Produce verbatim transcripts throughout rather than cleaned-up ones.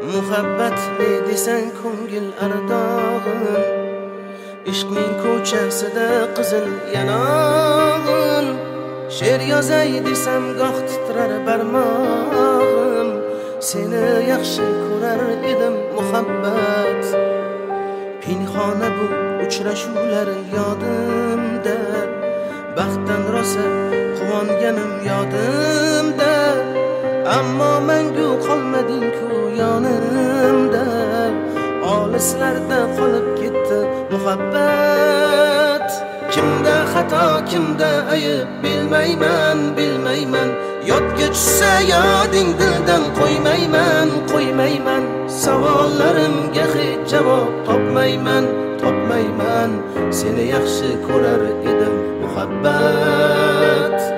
Muhabbat ne desang ko'ngil ardog'in, ishqning ko'chasida qizil yanog'in. She'r yozay desam goh titrar barmog'im, seni yaxshi ko'rar edim muhabbat. Pinhona bu uchrashuvlar yodimda, baxtdan rosa quvonganim yodimda. Ammo mangu qolmading-ku yonimda, olislarda qolib ketdi muhabbat. Kimda xato, kimda ayb bilmayman, bilmayman. Yodga tushsa yoding dildan qo'ymayman, qo'ymayman. Savollarimga hech javob topmayman, topmayman. Seni yaxshi ko'rar edim muhabbat.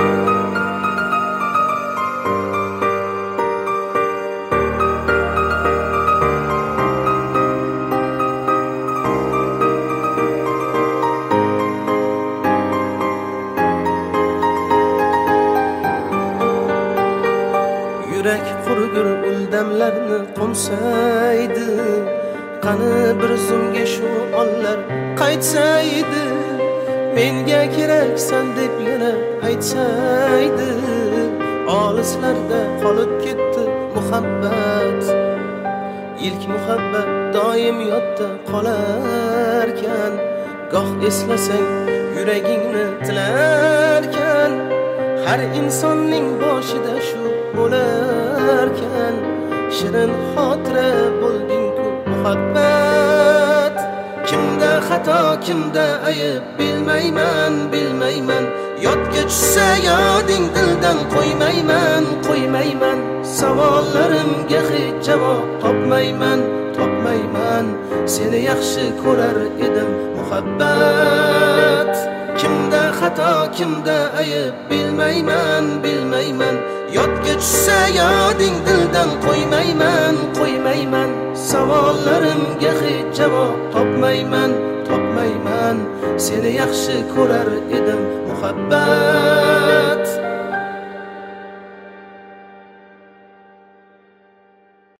Yurak qurgur uldamlarni qo'msaydi, qani bir zumga shu onlar qaytsaydi. Menga keraksan deb yana aytsaydi, olislarda qolib ketdi muhabbat. Ilk muhabbat doim yodda qolarkan, goh eslasang yuragingni tilarkan. Har insonning boshida shu bo'larkan, shirin xotira bo'lding-ku muhabbat. Kimda xato, kimda ayb bilmayman, bilmayman. Yodga tushsa yoding dildan qo'ymayman, qo'ymayman. Savollarimga hech javob topmayman, topmayman. Seni yaxshi ko'rar edim muhabbat. Kimda xato, kimda ayb bilmayman, bilmayman. Yodga tushsa yoding dildan qo'ymayman, qo'ymayman. Savollarimga hech javob topmayman, topmayman. Seni yaxshi ko'rar edim muhabbat.